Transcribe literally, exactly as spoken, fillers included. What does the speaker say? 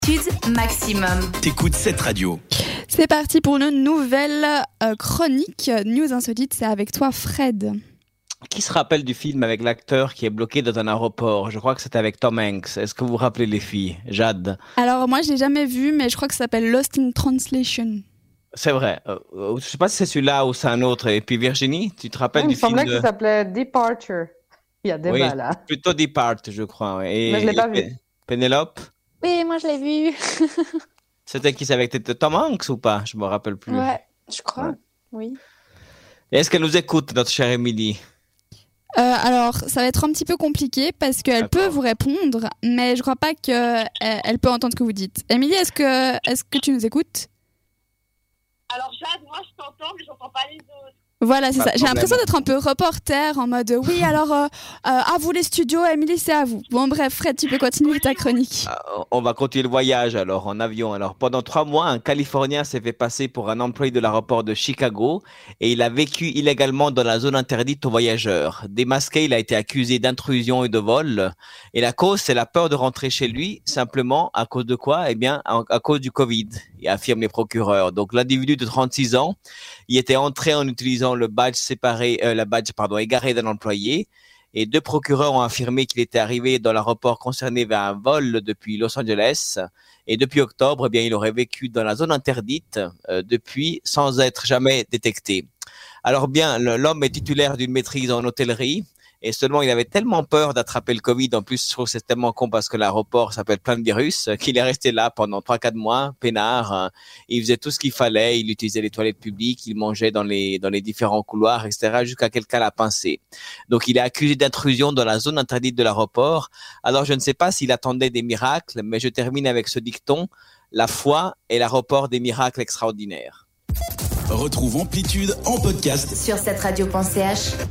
Maximum. T'écoutes cette radio. C'est parti pour une nouvelle euh, chronique News Insolite. C'est avec toi, Fred. Qui se rappelle du film avec l'acteur qui est bloqué dans un aéroport? Je crois que c'était avec Tom Hanks. Est-ce que vous vous rappelez les filles? Jade? Alors moi, je l'ai jamais vu, mais je crois que ça s'appelle Lost in Translation. C'est vrai. Euh, je sais pas si c'est celui-là ou c'est un autre. Et puis Virginie, tu te rappelles oui, du film? Il me semblait de... qu'il s'appelait Departure. Il y a débat oui, là. Plutôt Depart, je crois. Et, mais je l'ai pas et vu. Pénélope? Oui, moi je l'ai vu. C'était qui? C'est avec Tom Hanks ou pas? Je me rappelle plus. Ouais, je crois. Ouais. Oui. Et est-ce qu'elle nous écoute, notre chère Émilie? Euh, alors, ça va être un petit peu compliqué parce qu'elle D'accord. peut vous répondre, mais je crois pas qu'elle elle peut entendre ce que vous dites. Émilie, est-ce que, est-ce que tu nous écoutes? Alors Jade, moi je t'entends, mais j'entends pas les autres. Voilà, c'est Pas ça. de J'ai problème. l'impression d'être un peu reporter en mode oui, alors euh, euh, à vous les studios, Émilie, c'est à vous. Bon, bref, Fred, tu peux continuer ta chronique. Euh, On va continuer le voyage alors en avion. Alors pendant trois mois, un Californien s'est fait passer pour un employé de l'aéroport de Chicago et il a vécu illégalement dans la zone interdite aux voyageurs. Démasqué, il a été accusé d'intrusion et de vol. Et la cause, c'est la peur de rentrer chez lui, simplement à cause de quoi? Eh bien, à, à cause du Covid, affirment les procureurs. Donc l'individu de trente-six ans, il était entré en utilisant le badge séparé, euh, la badge pardon égaré d'un employé. Et deux procureurs ont affirmé qu'il était arrivé dans l'aéroport concerné vers un vol depuis Los Angeles. Et depuis octobre, eh bien, il aurait vécu dans la zone interdite euh, depuis sans être jamais détecté. Alors bien, le, l'homme est titulaire d'une maîtrise en hôtellerie. Et seulement, il avait tellement peur d'attraper le Covid. En plus, je trouve que c'est tellement con parce que l'aéroport s'appelle plein de virus, qu'il est resté là pendant trois quatre mois, peinard. Il faisait tout ce qu'il fallait. Il utilisait les toilettes publiques. Il mangeait dans les, dans les différents couloirs, et cetera, jusqu'à quelqu'un l'a pincé. Donc, il est accusé d'intrusion dans la zone interdite de l'aéroport. Alors, je ne sais pas s'il attendait des miracles, mais je termine avec ce dicton. La foi est l'aéroport des miracles extraordinaires. Retrouve Amplitude en podcast Sur cette radio point c h.